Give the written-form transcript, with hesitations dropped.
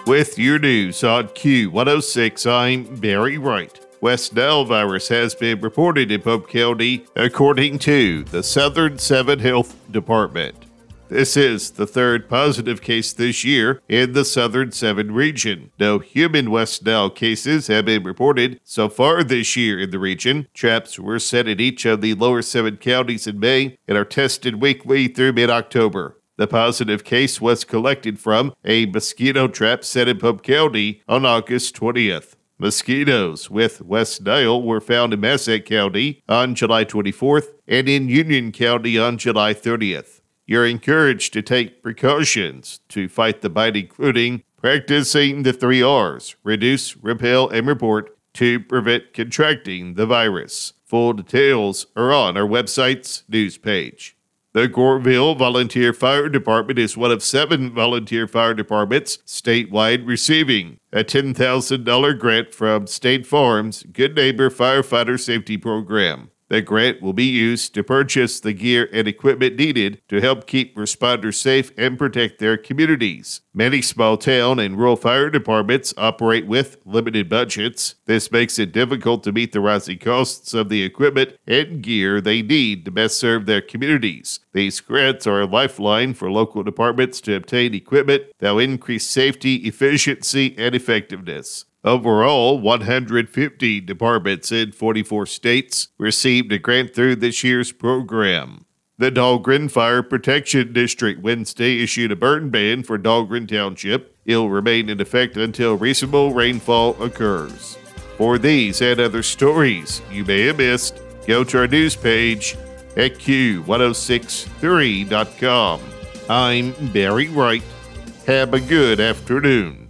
With your news on Q106, I'm Barry Wright. West Nile virus has been reported in Pope County, according to the Southern 7 Health Department. This is the third positive case this year in the Southern 7 region. No human West Nile cases have been reported so far this year in the region. Traps were set in each of the lower 7 counties in May and are tested weekly through mid-October. The positive case was collected from a mosquito trap set in Pope County on August 20th. Mosquitoes with West Nile were found in Massac County on July 24th and in Union County on July 30th. You're encouraged to take precautions to fight the bite, including practicing the 3 R's, reduce, repel, and report, to prevent contracting the virus. Full details are on our website's news page. The Goreville Volunteer Fire Department is one of 7 volunteer fire departments statewide receiving a $10,000 grant from State Farm's Good Neighbor Firefighter Safety Program. The grant will be used to purchase the gear and equipment needed to help keep responders safe and protect their communities. Many small town and rural fire departments operate with limited budgets. This makes it difficult to meet the rising costs of the equipment and gear they need to best serve their communities. These grants are a lifeline for local departments to obtain equipment that will increase safety, efficiency, and effectiveness. Overall, 150 departments in 44 states received a grant through this year's program. The Dahlgren Fire Protection District Wednesday issued a burn ban for Dahlgren Township. It will remain in effect until reasonable rainfall occurs. For these and other stories you may have missed, go to our news page at Q1063.com. I'm Barry Wright. Have a good afternoon.